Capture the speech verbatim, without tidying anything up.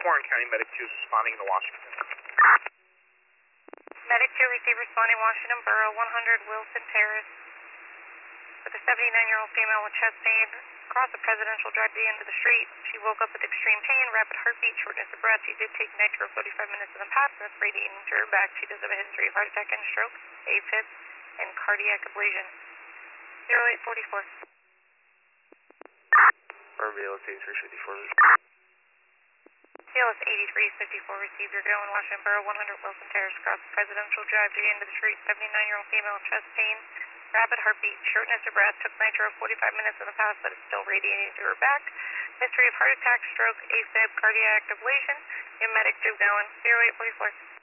Warren County Medic two is responding to Washington. Medic two receive responding Washington Borough, one hundred Wilson Terrace, with a seventy-nine-year-old female with chest pain. Across the Presidential Drive to the end of the street. She woke up with extreme pain, rapid heartbeat, shortness of breath. She did take nitro forty-five minutes in the past, and that's radiating to her back. She does have a history of heart attack and stroke, AFib, and cardiac ablation. zero eight four four. R B L S eighty-three fifty-four. C L S eighty-three fifty-four received your go in Washington Borough, one hundred Wilson Terrace, across the Presidential Drive to the end of the street. seventy-nine-year-old female, chest pain, rapid heartbeat, shortness of breath, took nitro forty-five minutes in the past, but it's still radiating to her back. History of heart attack, stroke, AFib, cardiac ablation. Your medic two going, zero eight four four.